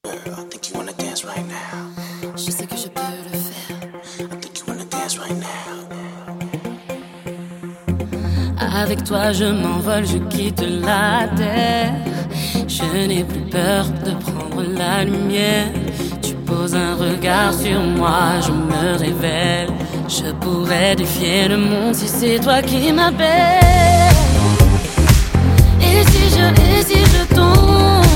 Je sais que je peux le faire. Avec toi je m'envole, je quitte la terre. Je n'ai plus peur de prendre la lumière. Tu poses un regard sur moi, je me révèle. Je pourrais défier le monde si c'est toi qui m'appelles. Et si je tombe,